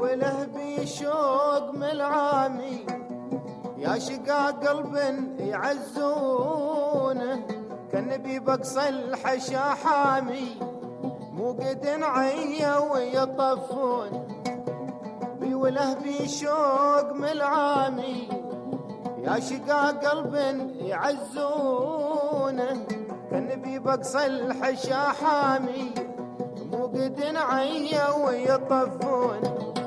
وله بشوق من العامي يا شقا قلب يعزونه كالنبي بقصى الحشا حامي مو قد عيا ويطفون وله بشوق من العامي يا شقا قلب يعزونه كالنبي بقصى الحشا حامي مو قد عيا ويطفون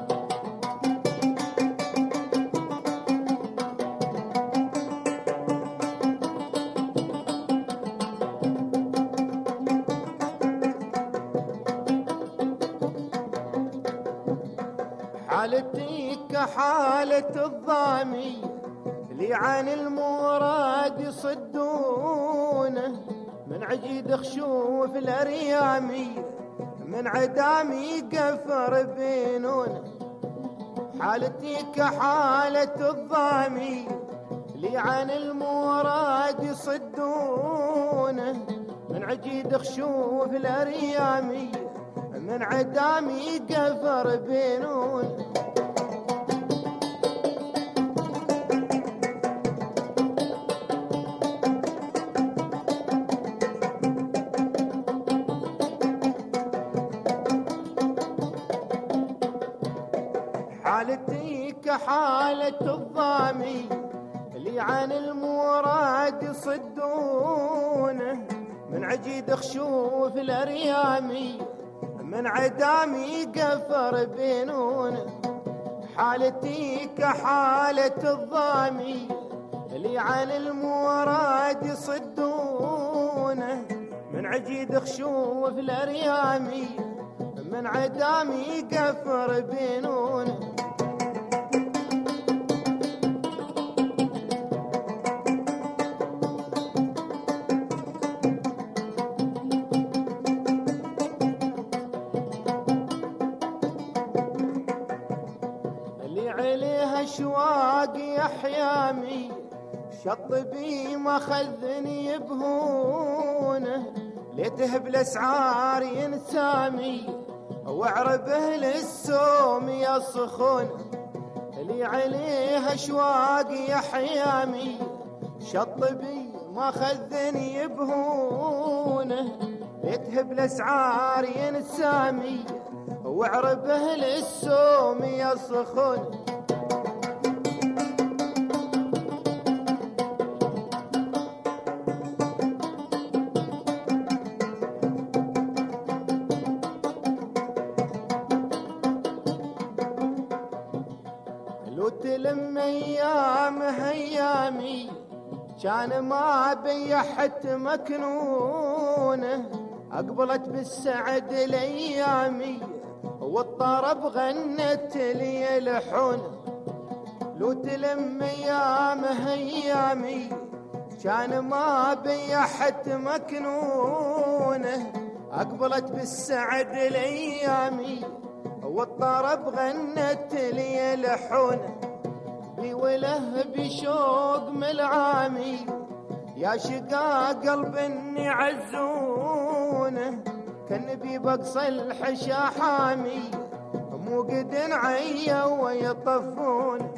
حالتي كحالة الضامي اللي عن المراد يصدونه من عجيد خشوف الأريامي من عدامي قفر بينونه حالتي كحالة الضامي اللي عن المراد يصدونه من عجيد خشوف الأريامي من عدامي قفر بينونه حالتي كحالة الضامي اللي عن المراد يصدونه من عجيد خشوف الأريامي من عدامي قفر بينونه حالتي كحالة الضامي اللي عن المراد يصدونه من عجيد خشوف الأريامي من عدامي قفر بينونه عليها اشواق يا حيامي شطبي ما خذني بهونه ليته بالاسعار ينسامي واعربه للسوم يصخون اللي عليها اشواق يا حيامي شطبي ما خذني بهونه ليته بالاسعار ينسامي واعربه للسوم يصخون لو تلم ايام هيامي كان ما بيحت مكنونه اقبلت بالسعد الايامي والطرب غنت لي لحونه لو تلم ايام هيامي كان ما بيحت مكنونه اقبلت بالسعد الايامي والطرب غنت لي لحونه بوله بشوق من العامي يا شقا قلب يعزونه كالنبي بقصى الحشا حامي مو قد عيا ويطفون